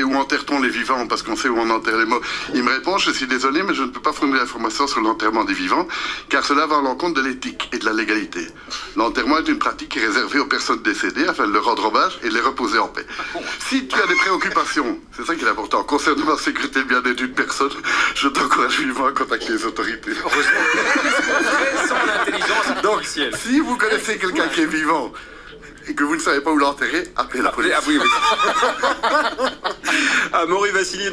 où enterre-t-on les vivants, parce qu'on sait où on enterre les morts. Il me répond, je suis désolé, mais je ne peux pas fournir l'information sur l'enterrement des vivants, car cela va à l'encontre de l'éthique et de la légalité. L'enterrement est une pratique réservée aux personnes décédées afin de leur rendre hommage et de les reposer en paix. Si tu as des préoccupations, c'est ça qui est important, concernant la sécurité et le bien-être d'une personne, je t'encourage vivement à contacter les autorités. Sans l'intelligence artificielle. Donc, si vous connaissez quelqu'un qui est vivant et que vous ne savez pas où l'enterrer, appelez la police. Ah oui, oui. Amaury Vassili.